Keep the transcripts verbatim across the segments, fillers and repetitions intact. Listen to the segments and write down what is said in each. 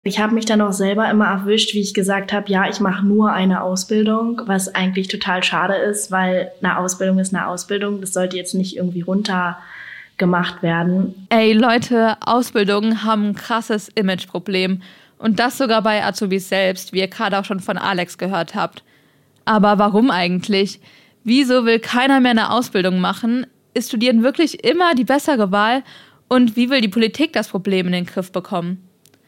Ich habe mich dann auch selber immer erwischt, wie ich gesagt habe, ja, ich mache nur eine Ausbildung, was eigentlich total schade ist, weil eine Ausbildung ist eine Ausbildung. Das sollte jetzt nicht irgendwie runtergemacht werden. Ey Leute, Ausbildungen haben ein krasses Imageproblem. Und das sogar bei Azubis selbst, wie ihr gerade auch schon von Alex gehört habt. Aber warum eigentlich? Wieso will keiner mehr eine Ausbildung machen? Ist Studieren wirklich immer die bessere Wahl? Und wie will die Politik das Problem in den Griff bekommen?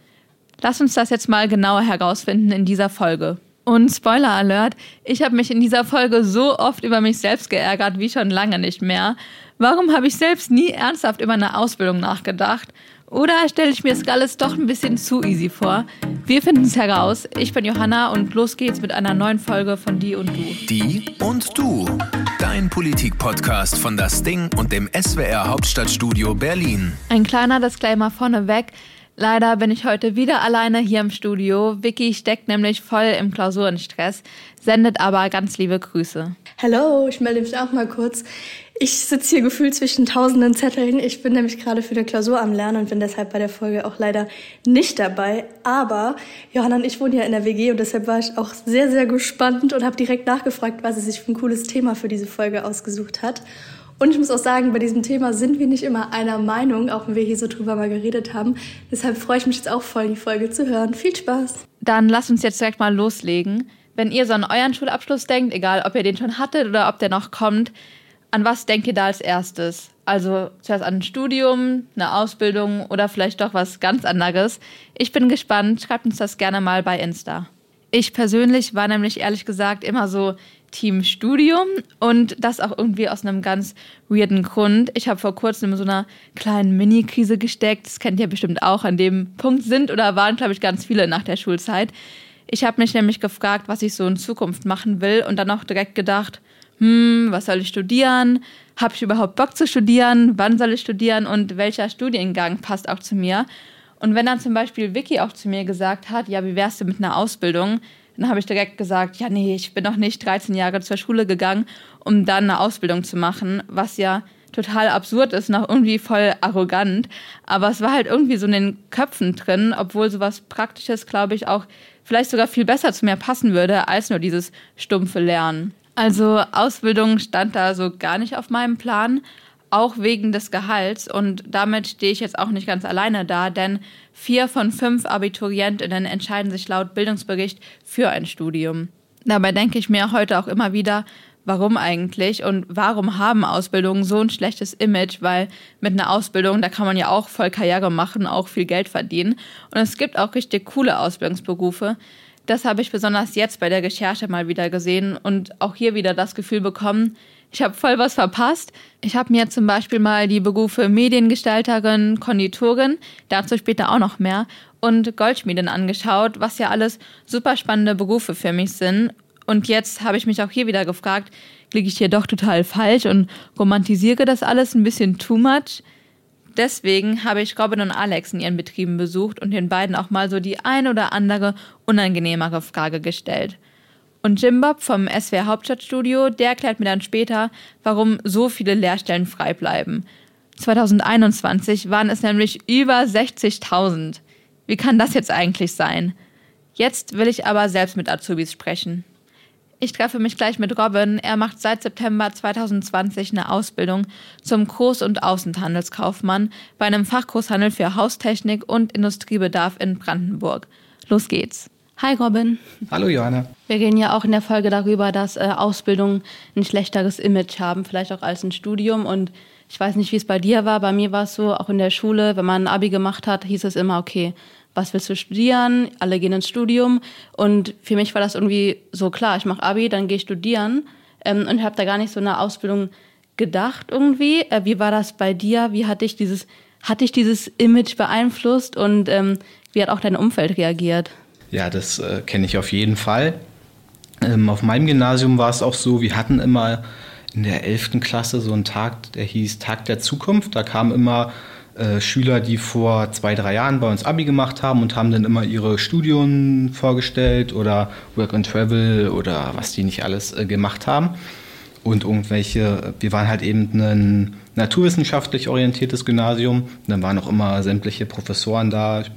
Lass uns das jetzt mal genauer herausfinden in dieser Folge. Und Spoiler Alert, ich habe mich in dieser Folge so oft über mich selbst geärgert wie schon lange nicht mehr. Warum habe ich selbst nie ernsthaft über eine Ausbildung nachgedacht? Oder stelle ich mir das alles doch ein bisschen zu easy vor? Wir finden es heraus. Ich bin Johanna und los geht's mit einer neuen Folge von Die und Du. Die und Du, dein Politik-Podcast von Das Ding und dem S W R Hauptstadtstudio Berlin. Ein kleiner Disclaimer vorneweg. Leider bin ich heute wieder alleine hier im Studio. Vicky steckt nämlich voll im Klausurenstress, sendet aber ganz liebe Grüße. Hallo, ich melde mich auch mal kurz. Ich sitze hier gefühlt zwischen tausenden Zetteln. Ich bin nämlich gerade für eine Klausur am Lernen und bin deshalb bei der Folge auch leider nicht dabei. Aber Johanna und ich wohnen ja in der W G und deshalb war ich auch sehr, sehr gespannt und habe direkt nachgefragt, was sie sich für ein cooles Thema für diese Folge ausgesucht hat. Und ich muss auch sagen, bei diesem Thema sind wir nicht immer einer Meinung, auch wenn wir hier so drüber mal geredet haben. Deshalb freue ich mich jetzt auch voll, die Folge zu hören. Viel Spaß! Dann lasst uns jetzt direkt mal loslegen. Wenn ihr so an euren Schulabschluss denkt, egal ob ihr den schon hattet oder ob der noch kommt, an was denkt ihr da als erstes? Also zuerst an ein Studium, eine Ausbildung oder vielleicht doch was ganz anderes. Ich bin gespannt, schreibt uns das gerne mal bei Insta. Ich persönlich war nämlich ehrlich gesagt immer so Team Studium und das auch irgendwie aus einem ganz weirden Grund. Ich habe vor kurzem in so einer kleinen Mini-Krise gesteckt. Das kennt ihr bestimmt auch. An dem Punkt sind oder waren, glaube ich, ganz viele nach der Schulzeit. Ich habe mich nämlich gefragt, was ich so in Zukunft machen will und dann auch direkt gedacht, hm, was soll ich studieren? Habe ich überhaupt Bock zu studieren? Wann soll ich studieren? Und welcher Studiengang passt auch zu mir? Und wenn dann zum Beispiel Vicky auch zu mir gesagt hat, ja, wie wärst du mit einer Ausbildung? Dann habe ich direkt gesagt, ja, nee, ich bin noch nicht dreizehn Jahre zur Schule gegangen, um dann eine Ausbildung zu machen, was ja total absurd ist, noch irgendwie voll arrogant. Aber es war halt irgendwie so in den Köpfen drin, obwohl sowas Praktisches, glaube ich, auch vielleicht sogar viel besser zu mir passen würde, als nur dieses stumpfe Lernen. Also Ausbildung stand da so gar nicht auf meinem Plan, auch wegen des Gehalts. Und damit stehe ich jetzt auch nicht ganz alleine da, denn vier von fünf AbiturientInnen entscheiden sich laut Bildungsbericht für ein Studium. Dabei denke ich mir heute auch immer wieder, warum eigentlich und warum haben Ausbildungen so ein schlechtes Image, weil mit einer Ausbildung, da kann man ja auch voll Karriere machen, auch viel Geld verdienen. Und es gibt auch richtig coole Ausbildungsberufe. Das habe ich besonders jetzt bei der Recherche mal wieder gesehen und auch hier wieder das Gefühl bekommen, ich habe voll was verpasst. Ich habe mir zum Beispiel mal die Berufe Mediengestalterin, Konditorin, dazu später auch noch mehr, und Goldschmiedin angeschaut, was ja alles super spannende Berufe für mich sind. Und jetzt habe ich mich auch hier wieder gefragt, liege ich hier doch total falsch und romantisiere das alles ein bisschen too much? Deswegen habe ich Robin und Alex in ihren Betrieben besucht und den beiden auch mal so die ein oder andere unangenehmere Frage gestellt. Und Jim Bob vom S W R Hauptstadtstudio, der erklärt mir dann später, warum so viele Lehrstellen frei bleiben. zwanzig einundzwanzig waren es nämlich über sechzigtausend. Wie kann das jetzt eigentlich sein? Jetzt will ich aber selbst mit Azubis sprechen. Ich treffe mich gleich mit Robin. Er macht seit September zwanzig zwanzig eine Ausbildung zum Groß- und Außenhandelskaufmann bei einem Fachgroßhandel für Haustechnik und Industriebedarf in Brandenburg. Los geht's. Hi Robin. Hallo Johanna. Wir reden ja auch in der Folge darüber, dass äh, Ausbildungen ein schlechteres Image haben, vielleicht auch als ein Studium. Und ich weiß nicht, wie es bei dir war. Bei mir war es so, auch in der Schule, wenn man ein Abi gemacht hat, hieß es immer, okay, was willst du studieren? Alle gehen ins Studium. Und für mich war das irgendwie so klar, ich mache Abi, dann gehe ich studieren. Ähm, und habe da gar nicht so eine Ausbildung gedacht irgendwie. Äh, wie war das bei dir? Wie hat dich dieses, hat dich dieses Image beeinflusst? Und ähm, wie hat auch dein Umfeld reagiert? Ja, das äh, kenne ich auf jeden Fall. Ähm, auf meinem Gymnasium war es auch so, wir hatten immer in der elften Klasse so einen Tag, der hieß Tag der Zukunft. Da kamen immer äh, Schüler, die vor zwei, drei Jahren bei uns Abi gemacht haben und haben dann immer ihre Studien vorgestellt oder Work and Travel oder was die nicht alles äh, gemacht haben. Und irgendwelche, wir waren halt eben ein naturwissenschaftlich orientiertes Gymnasium. Und dann waren auch immer sämtliche Professoren da,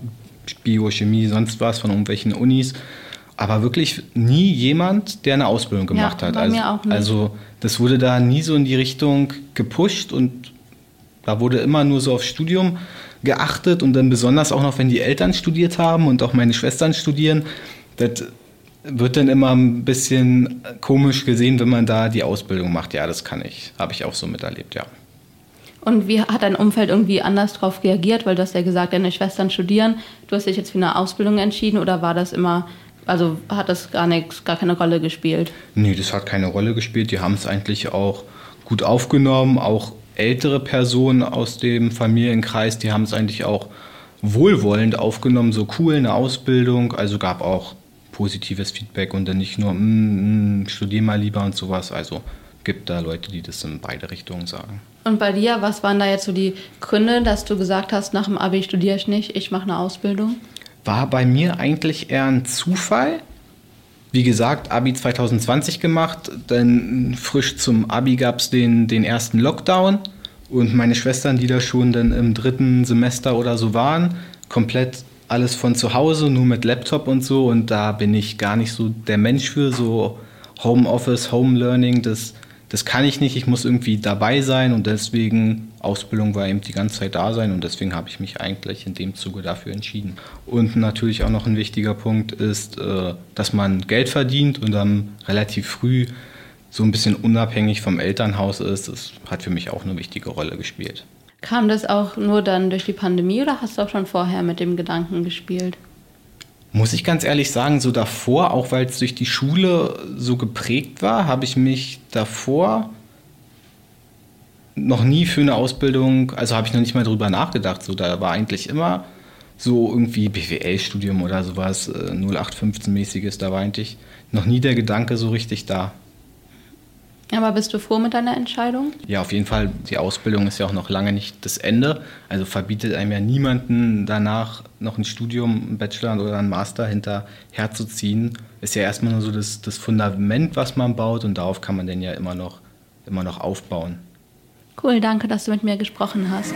Biochemie, sonst was von irgendwelchen Unis. Aber wirklich nie jemand, der eine Ausbildung gemacht ja, hat. Bei Also, mir auch nicht. also das wurde da nie so in die Richtung gepusht und da wurde immer nur so aufs Studium geachtet und dann besonders auch noch, wenn die Eltern studiert haben und auch meine Schwestern studieren, das wird dann immer ein bisschen komisch gesehen, wenn man da die Ausbildung macht. Ja, das kann ich. Habe ich auch so miterlebt, ja. Und wie hat dein Umfeld irgendwie anders darauf reagiert? Weil du hast ja gesagt, deine Schwestern studieren. Du hast dich jetzt für eine Ausbildung entschieden oder war das immer, also hat das gar nichts, gar keine Rolle gespielt? Nee, das hat keine Rolle gespielt. Die haben es eigentlich auch gut aufgenommen. Auch ältere Personen aus dem Familienkreis, die haben es eigentlich auch wohlwollend aufgenommen. So cool, eine Ausbildung. Also gab auch positives Feedback und dann nicht nur, mm, mm, studier mal lieber und sowas. Also gibt da Leute, die das in beide Richtungen sagen. Und bei dir, was waren da jetzt so die Gründe, dass du gesagt hast, nach dem Abi studiere ich nicht, ich mache eine Ausbildung? War bei mir eigentlich eher ein Zufall. Wie gesagt, Abi zwanzig zwanzig gemacht, dann frisch zum Abi gab es den, den ersten Lockdown und meine Schwestern, die da schon dann im dritten Semester oder so waren, komplett alles von zu Hause, nur mit Laptop und so und da bin ich gar nicht so der Mensch für, so Homeoffice, Home Learning, das, das kann ich nicht, ich muss irgendwie dabei sein und deswegen Ausbildung war eben die ganze Zeit da sein und deswegen habe ich mich eigentlich in dem Zuge dafür entschieden. Und natürlich auch noch ein wichtiger Punkt ist, dass man Geld verdient und dann relativ früh so ein bisschen unabhängig vom Elternhaus ist. Das hat für mich auch eine wichtige Rolle gespielt. Kam das auch nur dann durch die Pandemie oder hast du auch schon vorher mit dem Gedanken gespielt? Muss ich ganz ehrlich sagen, so davor, auch weil es durch die Schule so geprägt war, habe ich mich davor noch nie für eine Ausbildung, also habe ich noch nicht mal drüber nachgedacht. So, da war eigentlich immer so irgendwie B W L-Studium oder sowas, null acht fünfzehn-mäßiges, da war eigentlich noch nie der Gedanke so richtig da. Aber bist du froh mit deiner Entscheidung? Ja, auf jeden Fall. Die Ausbildung ist ja auch noch lange nicht das Ende. Also verbietet einem ja niemanden danach noch ein Studium, ein Bachelor oder ein Master hinterherzuziehen. Ist ja erstmal nur so das, das Fundament, was man baut und darauf kann man dann ja immer noch, immer noch aufbauen. Cool, danke, dass du mit mir gesprochen hast.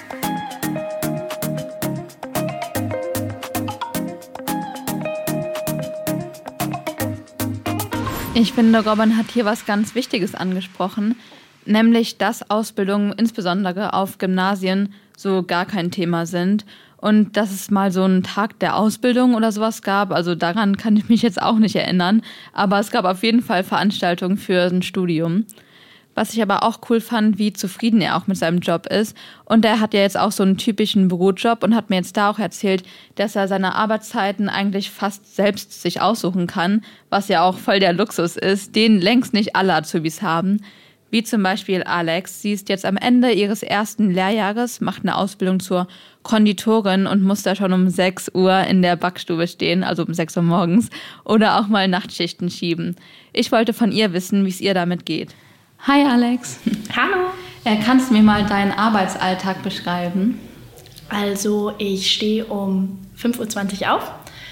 Ich finde, Robin hat hier was ganz Wichtiges angesprochen, nämlich, dass Ausbildungen insbesondere auf Gymnasien so gar kein Thema sind und dass es mal so einen Tag der Ausbildung oder sowas gab. Also daran kann ich mich jetzt auch nicht erinnern, aber es gab auf jeden Fall Veranstaltungen für ein Studium. Was ich aber auch cool fand, wie zufrieden er auch mit seinem Job ist. Und er hat ja jetzt auch so einen typischen Bürojob und hat mir jetzt da auch erzählt, dass er seine Arbeitszeiten eigentlich fast selbst sich aussuchen kann, was ja auch voll der Luxus ist, den längst nicht alle Azubis haben. Wie zum Beispiel Alex. Sie ist jetzt am Ende ihres ersten Lehrjahres, macht eine Ausbildung zur Konditorin und muss da schon um sechs Uhr in der Backstube stehen, also um sechs Uhr morgens, oder auch mal Nachtschichten schieben. Ich wollte von ihr wissen, wie es ihr damit geht. Hi Alex. Hallo. Äh, kannst du mir mal deinen Arbeitsalltag beschreiben? Also ich stehe um fünf Uhr zwanzig auf,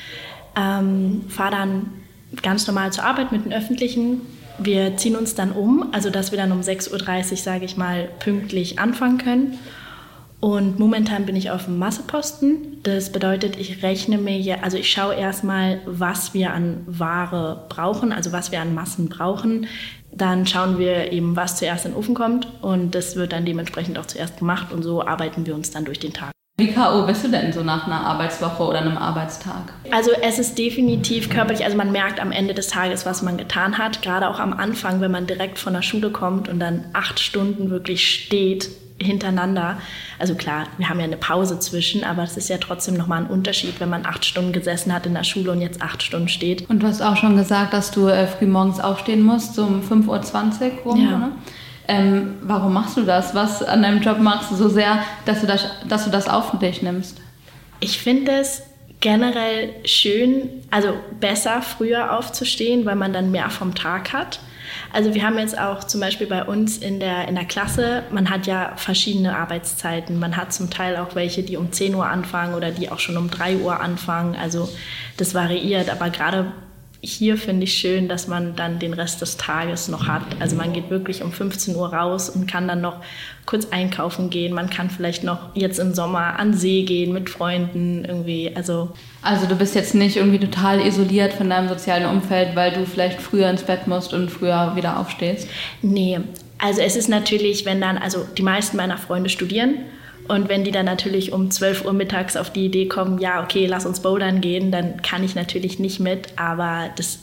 ähm, fahre dann ganz normal zur Arbeit mit den Öffentlichen. Wir ziehen uns dann um, also dass wir dann um sechs Uhr dreißig, sage ich mal, pünktlich anfangen können. Und momentan bin ich auf dem Masseposten. Das bedeutet, ich rechne mir, also ich schaue erstmal, was wir an Ware brauchen, also was wir an Massen brauchen. Dann schauen wir eben, was zuerst in den Ofen kommt und das wird dann dementsprechend auch zuerst gemacht und so arbeiten wir uns dann durch den Tag. Wie K O bist du denn so nach einer Arbeitswoche oder einem Arbeitstag? Also es ist definitiv körperlich, also man merkt am Ende des Tages, was man getan hat. Gerade auch am Anfang, wenn man direkt von der Schule kommt und dann acht Stunden wirklich steht hintereinander. Also klar, wir haben ja eine Pause zwischen, aber es ist ja trotzdem nochmal ein Unterschied, wenn man acht Stunden gesessen hat in der Schule und jetzt acht Stunden steht. Und du hast auch schon gesagt, dass du äh, früh morgens aufstehen musst, so um fünf Uhr zwanzig rum, ja. Ne? Ähm, warum machst du das? Was an deinem Job machst du so sehr, dass du das, dass du das auf dich nimmst? Ich finde es generell schön, also besser früher aufzustehen, weil man dann mehr vom Tag hat. Also wir haben jetzt auch zum Beispiel bei uns in der, in der Klasse, man hat ja verschiedene Arbeitszeiten. Man hat zum Teil auch welche, die um zehn Uhr anfangen oder die auch schon um drei Uhr anfangen. Also das variiert, aber gerade hier finde ich schön, dass man dann den Rest des Tages noch hat. Also man geht wirklich um fünfzehn Uhr raus und kann dann noch kurz einkaufen gehen. Man kann vielleicht noch jetzt im Sommer an den See gehen mit Freunden irgendwie. Also, also du bist jetzt nicht irgendwie total isoliert von deinem sozialen Umfeld, weil du vielleicht früher ins Bett musst und früher wieder aufstehst? Nee, also es ist natürlich, wenn dann, also die meisten meiner Freunde studieren. Und wenn die dann natürlich um zwölf Uhr mittags auf die Idee kommen, ja, okay, lass uns bouldern gehen, dann kann ich natürlich nicht mit. Aber das,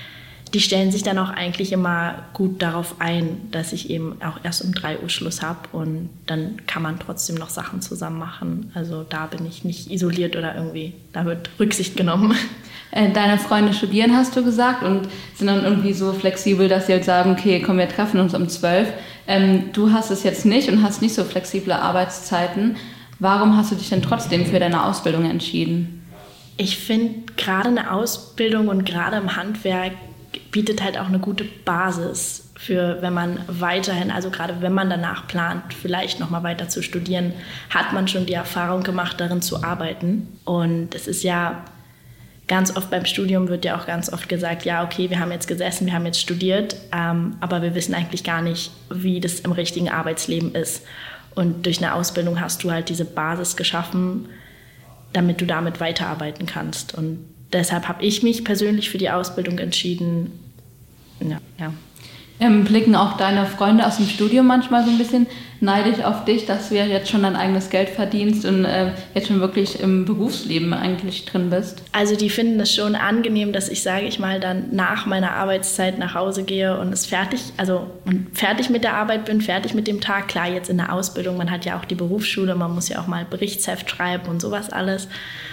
die stellen sich dann auch eigentlich immer gut darauf ein, dass ich eben auch erst um drei Uhr Schluss habe. Und dann kann man trotzdem noch Sachen zusammen machen. Also da bin ich nicht isoliert oder irgendwie, da wird Rücksicht genommen. Deine Freunde studieren, hast du gesagt, und sind dann irgendwie so flexibel, dass sie halt sagen, okay, komm, wir treffen uns um zwölf. Ähm, du hast es jetzt nicht und hast nicht so flexible Arbeitszeiten. Warum hast du dich denn trotzdem für deine Ausbildung entschieden? Ich finde, gerade eine Ausbildung und gerade im Handwerk bietet halt auch eine gute Basis für, wenn man weiterhin, also gerade wenn man danach plant, vielleicht nochmal weiter zu studieren, hat man schon die Erfahrung gemacht, darin zu arbeiten. Und es ist ja ganz oft beim Studium wird ja auch ganz oft gesagt, ja, okay, wir haben jetzt gesessen, wir haben jetzt studiert, ähm, aber wir wissen eigentlich gar nicht, wie das im richtigen Arbeitsleben ist. Und durch eine Ausbildung hast du halt diese Basis geschaffen, damit du damit weiterarbeiten kannst. Und deshalb habe ich mich persönlich für die Ausbildung entschieden. Ja, ja. Ähm, blicken auch deine Freunde aus dem Studium manchmal so ein bisschen neidisch auf dich, dass du ja jetzt schon dein eigenes Geld verdienst und äh, jetzt schon wirklich im Berufsleben eigentlich drin bist? Also die finden es schon angenehm, dass ich, sage ich mal, dann nach meiner Arbeitszeit nach Hause gehe und es fertig, also und fertig mit der Arbeit bin, fertig mit dem Tag. Klar, jetzt in der Ausbildung, man hat ja auch die Berufsschule, man muss ja auch mal Berichtsheft schreiben und sowas alles.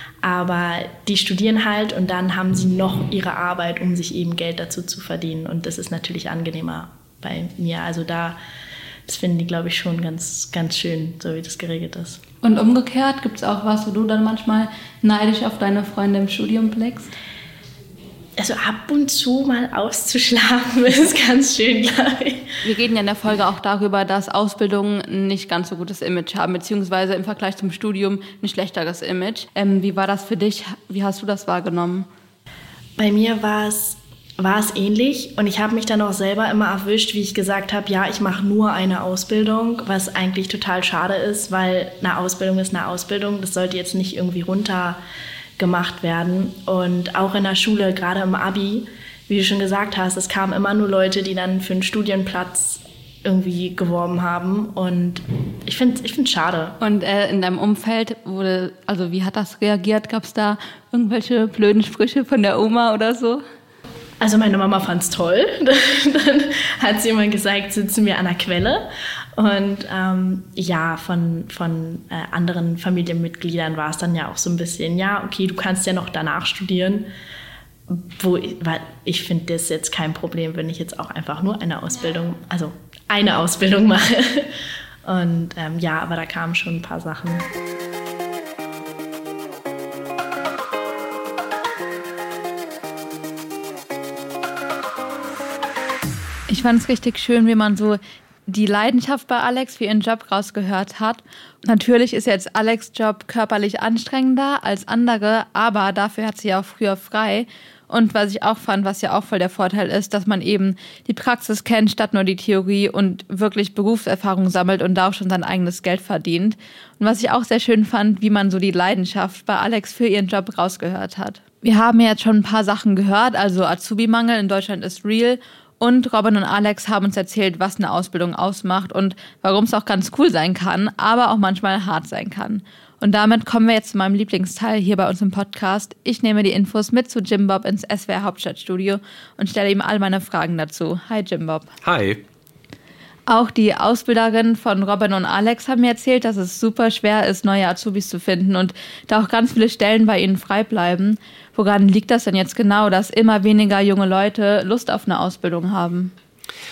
Aber die studieren halt und dann haben sie noch ihre Arbeit, um sich eben Geld dazu zu verdienen. Und das ist natürlich angenehmer bei mir. Also da, das finden die, glaube ich, schon ganz, ganz schön, so wie das geregelt ist. Und umgekehrt, gibt es auch was, wo du dann manchmal neidisch auf deine Freunde im Studium blickst? Also ab und zu mal auszuschlafen ist ganz schön, glaube ich. Wir reden ja in der Folge auch darüber, dass Ausbildungen nicht ganz so gutes Image haben, beziehungsweise im Vergleich zum Studium ein schlechteres Image. Ähm, wie war das für dich? Wie hast du das wahrgenommen? Bei mir war es, war es ähnlich und ich habe mich dann auch selber immer erwischt, wie ich gesagt habe, ja, ich mache nur eine Ausbildung, was eigentlich total schade ist, weil eine Ausbildung ist eine Ausbildung. Das sollte jetzt nicht irgendwie runter gemacht werden. Und auch in der Schule, gerade im Abi, wie du schon gesagt hast, es kamen immer nur Leute, die dann für einen Studienplatz irgendwie geworben haben. Und ich finde ich finde es schade. Und äh, in deinem Umfeld wurde, also wie hat das reagiert? Gab es da irgendwelche blöden Sprüche von der Oma oder so? Also meine Mama fand es toll. Dann hat sie immer gesagt, sitzen wir an der Quelle. Und ähm, ja, von, von äh, anderen Familienmitgliedern war es dann ja auch so ein bisschen, ja, okay, du kannst ja noch danach studieren. Wo, weil ich finde das jetzt kein Problem, wenn ich jetzt auch einfach nur eine Ausbildung, also eine Ausbildung mache. Und ähm, ja, aber da kamen schon ein paar Sachen. Ich fand es richtig schön, wie man so die Leidenschaft bei Alex für ihren Job rausgehört hat. Natürlich ist jetzt Alex' Job körperlich anstrengender als andere, aber dafür hat sie ja auch früher frei. Und was ich auch fand, was ja auch voll der Vorteil ist, dass man eben die Praxis kennt statt nur die Theorie und wirklich Berufserfahrung sammelt und da auch schon sein eigenes Geld verdient. Und was ich auch sehr schön fand, wie man so die Leidenschaft bei Alex für ihren Job rausgehört hat. Wir haben ja jetzt schon ein paar Sachen gehört, also Azubi-Mangel in Deutschland ist real. Und Robin und Alex haben uns erzählt, was eine Ausbildung ausmacht und warum es auch ganz cool sein kann, aber auch manchmal hart sein kann. Und damit kommen wir jetzt zu meinem Lieblingsteil hier bei uns im Podcast. Ich nehme die Infos mit zu Jim Bob ins S W R Hauptstadtstudio und stelle ihm all meine Fragen dazu. Hi Jim Bob. Hi. Auch die Ausbilderinnen von Robin und Alex haben mir erzählt, dass es super schwer ist, neue Azubis zu finden und da auch ganz viele Stellen bei ihnen frei bleiben. Woran liegt das denn jetzt genau, dass immer weniger junge Leute Lust auf eine Ausbildung haben?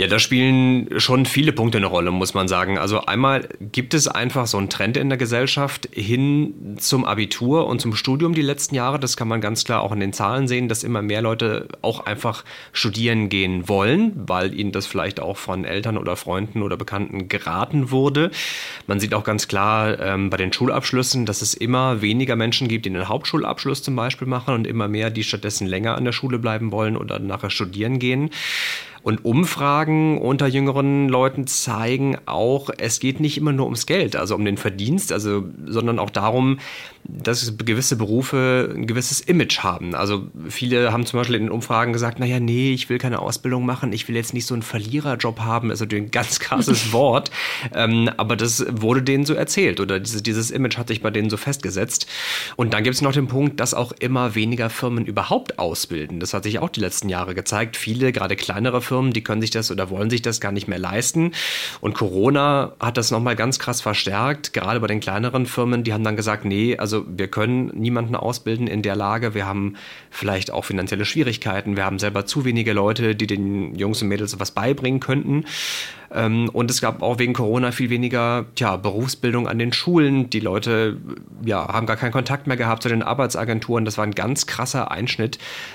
Ja, da spielen schon viele Punkte eine Rolle, muss man sagen. Also einmal gibt es einfach so einen Trend in der Gesellschaft hin zum Abitur und zum Studium die letzten Jahre. Das kann man ganz klar auch in den Zahlen sehen, dass immer mehr Leute auch einfach studieren gehen wollen, weil ihnen das vielleicht auch von Eltern oder Freunden oder Bekannten geraten wurde. Man sieht auch ganz klar ähm, bei den Schulabschlüssen, dass es immer weniger Menschen gibt, die einen Hauptschulabschluss zum Beispiel machen und immer mehr, die stattdessen länger an der Schule bleiben wollen oder nachher studieren gehen. Und Umfragen unter jüngeren Leuten zeigen auch, es geht nicht immer nur ums Geld, also um den Verdienst, also, sondern auch darum, dass gewisse Berufe ein gewisses Image haben. Also viele haben zum Beispiel in den Umfragen gesagt, naja, nee, ich will keine Ausbildung machen, ich will jetzt nicht so einen Verliererjob haben, also ein ganz krasses Wort, ähm, aber das wurde denen so erzählt oder dieses, dieses Image hat sich bei denen so festgesetzt. Und dann gibt es noch den Punkt, dass auch immer weniger Firmen überhaupt ausbilden. Das hat sich auch die letzten Jahre gezeigt. Viele, gerade kleinere Firmen, die können sich das oder wollen sich das gar nicht mehr leisten. Und Corona hat das nochmal ganz krass verstärkt, gerade bei den kleineren Firmen, die haben dann gesagt, nee, also wir können niemanden ausbilden in der Lage. Wir haben vielleicht auch finanzielle Schwierigkeiten. Wir haben selber zu wenige Leute, die den Jungs und Mädels was beibringen könnten. Und es gab auch wegen Corona viel weniger tja, Berufsbildung an den Schulen. Die Leute ja, haben gar keinen Kontakt mehr gehabt zu den Arbeitsagenturen. Das war ein ganz krasser Einschnitt.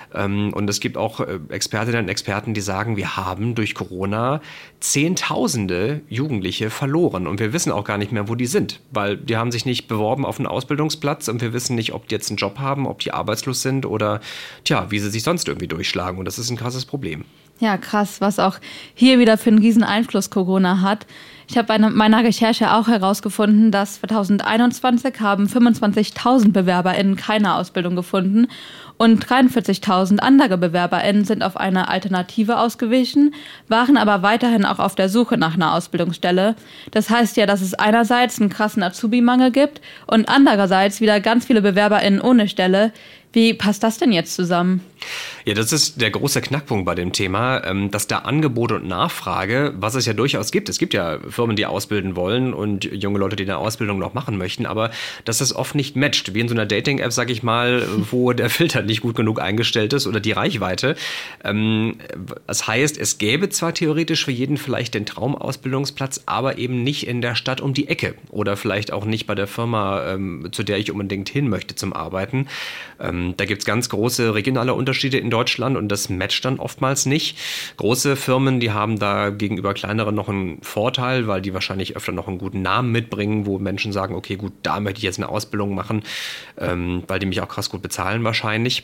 Und es gibt auch Expertinnen und Experten, die sagen, wir haben durch Corona Zehntausende Jugendliche verloren. Und wir wissen auch gar nicht mehr, wo die sind. Weil die haben sich nicht beworben auf einen Ausbildungsplatz und wir wissen nicht, ob die jetzt einen Job haben, ob die arbeitslos sind oder tja, wie sie sich sonst irgendwie durchschlagen. Und das ist ein krasses Problem. Ja, krass, was auch hier wieder für einen riesen Einfluss Corona hat. Ich habe bei meiner Recherche auch herausgefunden, dass zwanzig einundzwanzig haben fünfundzwanzigtausend BewerberInnen keine Ausbildung gefunden und dreiundvierzigtausend andere BewerberInnen sind auf eine Alternative ausgewichen, waren aber weiterhin auch auf der Suche nach einer Ausbildungsstelle. Das heißt ja, dass es einerseits einen krassen Azubi-Mangel gibt und andererseits wieder ganz viele BewerberInnen ohne Stelle. Wie passt das denn jetzt zusammen? Ja, das ist der große Knackpunkt bei dem Thema, dass da Angebot und Nachfrage, was es ja durchaus gibt. Es gibt ja Firmen, die ausbilden wollen und junge Leute, die eine Ausbildung noch machen möchten, aber dass das oft nicht matcht. Wie in so einer Dating-App, sag ich mal, wo der Filter nicht gut genug eingestellt ist oder die Reichweite. Das heißt, es gäbe zwar theoretisch für jeden vielleicht den Traumausbildungsplatz, aber eben nicht in der Stadt um die Ecke oder vielleicht auch nicht bei der Firma, zu der ich unbedingt hin möchte zum Arbeiten. Da gibt es ganz große regionale Unterschiede in Deutschland und das matcht dann oftmals nicht. Große Firmen, die haben da gegenüber kleineren noch einen Vorteil, weil die wahrscheinlich öfter noch einen guten Namen mitbringen, wo Menschen sagen, okay, gut, da möchte ich jetzt eine Ausbildung machen, ähm, weil die mich auch krass gut bezahlen wahrscheinlich.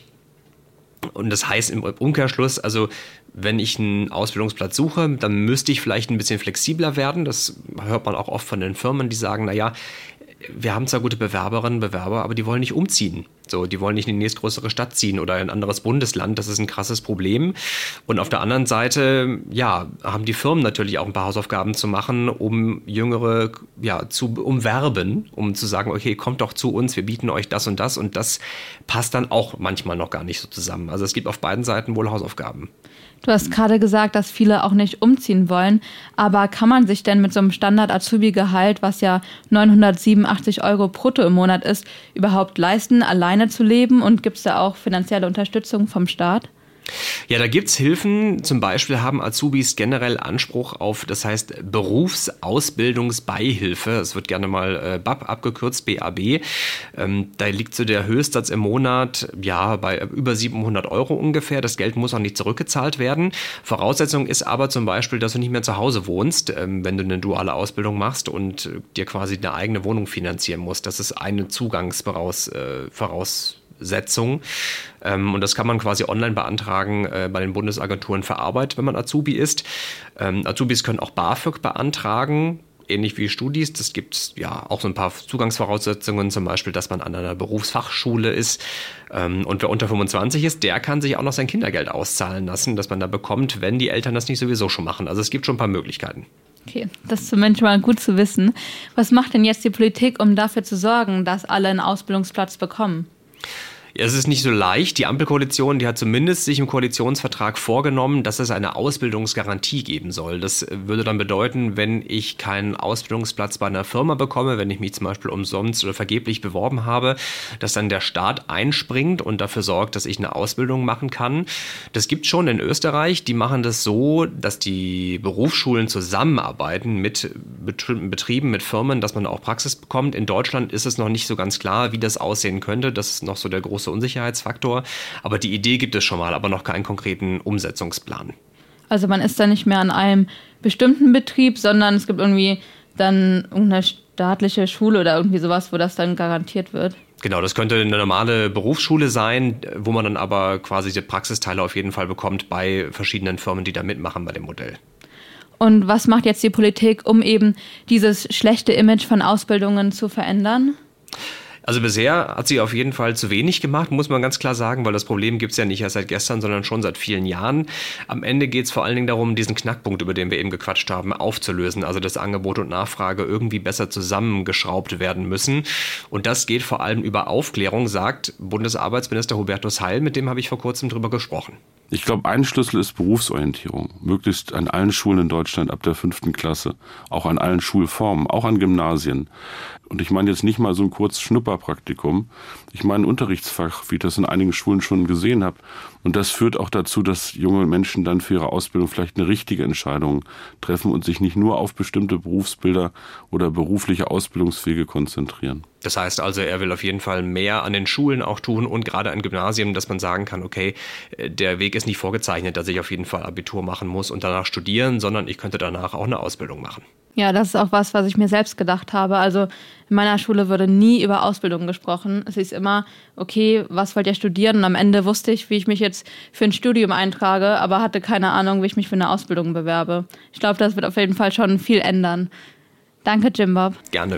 Und das heißt im Umkehrschluss, also wenn ich einen Ausbildungsplatz suche, dann müsste ich vielleicht ein bisschen flexibler werden. Das hört man auch oft von den Firmen, die sagen, naja, wir haben zwar gute Bewerberinnen, Bewerber, aber die wollen nicht umziehen. So, die wollen nicht in die nächstgrößere Stadt ziehen oder in ein anderes Bundesland. Das ist ein krasses Problem. Und auf der anderen Seite, ja, haben die Firmen natürlich auch ein paar Hausaufgaben zu machen, um Jüngere, ja, zu umwerben, um zu sagen, okay, kommt doch zu uns, wir bieten euch das und das. Und das passt dann auch manchmal noch gar nicht so zusammen. Also es gibt auf beiden Seiten wohl Hausaufgaben. Du hast gerade gesagt, dass viele auch nicht umziehen wollen, aber kann man sich denn mit so einem Standard-Azubi-Gehalt, was ja neunhundertsiebenundachtzig Euro brutto im Monat ist, überhaupt leisten, alleine zu leben und gibt es da auch finanzielle Unterstützung vom Staat? Ja, da gibt's Hilfen. Zum Beispiel haben Azubis generell Anspruch auf, das heißt Berufsausbildungsbeihilfe. Es wird gerne mal äh, B A B abgekürzt, B A B. Ähm, da liegt so der Höchstsatz im Monat ja bei über siebenhundert Euro ungefähr. Das Geld muss auch nicht zurückgezahlt werden. Voraussetzung ist aber zum Beispiel, dass du nicht mehr zu Hause wohnst, ähm, wenn du eine duale Ausbildung machst und äh, dir quasi eine eigene Wohnung finanzieren musst. Das ist eine Zugangsvoraussetzung. Äh, Voraus Setzung. Ähm, und das kann man quasi online beantragen äh, bei den Bundesagenturen für Arbeit, wenn man Azubi ist. Ähm, Azubis können auch BAföG beantragen, ähnlich wie Studis. Das gibt ja auch so ein paar Zugangsvoraussetzungen, zum Beispiel, dass man an einer Berufsfachschule ist. Ähm, und wer unter fünfundzwanzig ist, der kann sich auch noch sein Kindergeld auszahlen lassen, das man da bekommt, wenn die Eltern das nicht sowieso schon machen. Also es gibt schon ein paar Möglichkeiten. Okay, das ist zumindest mal gut zu wissen. Was macht denn jetzt die Politik, um dafür zu sorgen, dass alle einen Ausbildungsplatz bekommen? Es ist nicht so leicht. Die Ampelkoalition, die hat zumindest sich im Koalitionsvertrag vorgenommen, dass es eine Ausbildungsgarantie geben soll. Das würde dann bedeuten, wenn ich keinen Ausbildungsplatz bei einer Firma bekomme, wenn ich mich zum Beispiel umsonst oder vergeblich beworben habe, dass dann der Staat einspringt und dafür sorgt, dass ich eine Ausbildung machen kann. Das gibt es schon in Österreich. Die machen das so, dass die Berufsschulen zusammenarbeiten mit Betrieben, mit Firmen, dass man auch Praxis bekommt. In Deutschland ist es noch nicht so ganz klar, wie das aussehen könnte. Das ist noch so der große Unsicherheitsfaktor. Aber die Idee gibt es schon mal, aber noch keinen konkreten Umsetzungsplan. Also man ist da nicht mehr an einem bestimmten Betrieb, sondern es gibt irgendwie dann irgendeine staatliche Schule oder irgendwie sowas, wo das dann garantiert wird. Genau, das könnte eine normale Berufsschule sein, wo man dann aber quasi die Praxisteile auf jeden Fall bekommt bei verschiedenen Firmen, die da mitmachen bei dem Modell. Und was macht jetzt die Politik, um eben dieses schlechte Image von Ausbildungen zu verändern? Also bisher hat sie auf jeden Fall zu wenig gemacht, muss man ganz klar sagen, weil das Problem gibt es ja nicht erst seit gestern, sondern schon seit vielen Jahren. Am Ende geht es vor allen Dingen darum, diesen Knackpunkt, über den wir eben gequatscht haben, aufzulösen. Also dass Angebot und Nachfrage irgendwie besser zusammengeschraubt werden müssen. Und das geht vor allem über Aufklärung, sagt Bundesarbeitsminister Hubertus Heil, mit dem habe ich vor kurzem drüber gesprochen. Ich glaube, ein Schlüssel ist Berufsorientierung. Möglichst an allen Schulen in Deutschland ab der fünften Klasse. Auch an allen Schulformen, auch an Gymnasien. Und ich meine jetzt nicht mal so ein kurzes Schnupperpraktikum. Ich meine ein Unterrichtsfach, wie ich das in einigen Schulen schon gesehen habe. Und das führt auch dazu, dass junge Menschen dann für ihre Ausbildung vielleicht eine richtige Entscheidung treffen und sich nicht nur auf bestimmte Berufsbilder oder berufliche Ausbildungswege konzentrieren. Das heißt also, er will auf jeden Fall mehr an den Schulen auch tun und gerade an Gymnasien, dass man sagen kann, okay, der Weg ist nicht vorgezeichnet, dass ich auf jeden Fall Abitur machen muss und danach studieren, sondern ich könnte danach auch eine Ausbildung machen. Ja, das ist auch was, was ich mir selbst gedacht habe. Also in meiner Schule wurde nie über Ausbildung gesprochen. Es ist immer, okay, was wollt ihr studieren? Und am Ende wusste ich, wie ich mich jetzt für ein Studium eintrage, aber hatte keine Ahnung, wie ich mich für eine Ausbildung bewerbe. Ich glaube, das wird auf jeden Fall schon viel ändern. Danke, Jim Bob. Gerne.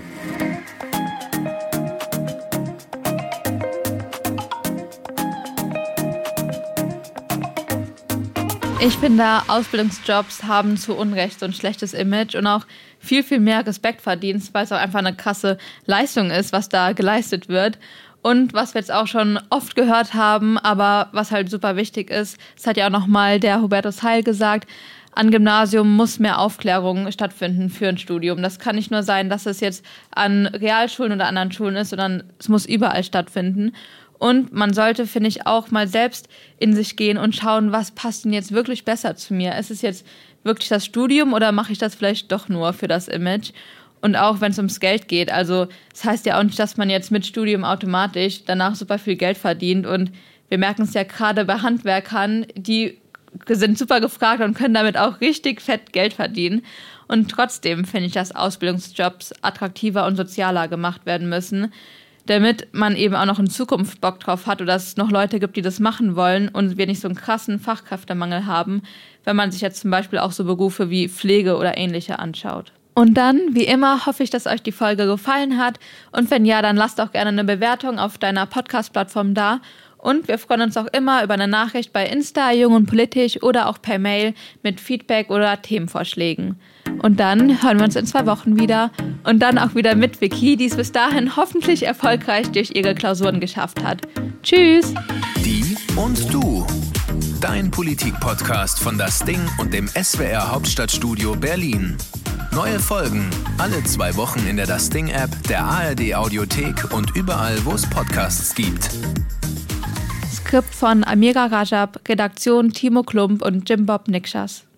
Ich finde, Ausbildungsjobs haben zu Unrecht so ein schlechtes Image und auch viel, viel mehr Respekt verdient, weil es auch einfach eine krasse Leistung ist, was da geleistet wird. Und was wir jetzt auch schon oft gehört haben, aber was halt super wichtig ist, das hat ja auch nochmal der Hubertus Heil gesagt, an Gymnasium muss mehr Aufklärung stattfinden für ein Studium. Das kann nicht nur sein, dass es jetzt an Realschulen oder anderen Schulen ist, sondern es muss überall stattfinden. Und man sollte, finde ich, auch mal selbst in sich gehen und schauen, was passt denn jetzt wirklich besser zu mir? Ist es jetzt wirklich das Studium oder mache ich das vielleicht doch nur für das Image? Und auch wenn es ums Geld geht, also das heißt ja auch nicht, dass man jetzt mit Studium automatisch danach super viel Geld verdient. Und wir merken es ja gerade bei Handwerkern, die sind super gefragt und können damit auch richtig fett Geld verdienen. Und trotzdem finde ich, dass Ausbildungsjobs attraktiver und sozialer gemacht werden müssen, damit man eben auch noch in Zukunft Bock drauf hat oder es noch Leute gibt, die das machen wollen und wir nicht so einen krassen Fachkräftemangel haben, wenn man sich jetzt zum Beispiel auch so Berufe wie Pflege oder ähnliche anschaut. Und dann, wie immer, hoffe ich, dass euch die Folge gefallen hat und wenn ja, dann lasst auch gerne eine Bewertung auf deiner Podcast-Plattform da und wir freuen uns auch immer über eine Nachricht bei Insta, Jung und Politisch oder auch per Mail mit Feedback oder Themenvorschlägen. Und dann hören wir uns in zwei Wochen wieder und dann auch wieder mit Vicky, die es bis dahin hoffentlich erfolgreich durch ihre Klausuren geschafft hat. Tschüss! Die und du. Dein Politik-Podcast von Das Ding und dem S W R Hauptstadtstudio Berlin. Neue Folgen alle zwei Wochen in der Das Ding-App, der A R D-Audiothek und überall, wo es Podcasts gibt. Skript von Amira Rajab, Redaktion Timo Klump und Jim Bob Nikschas.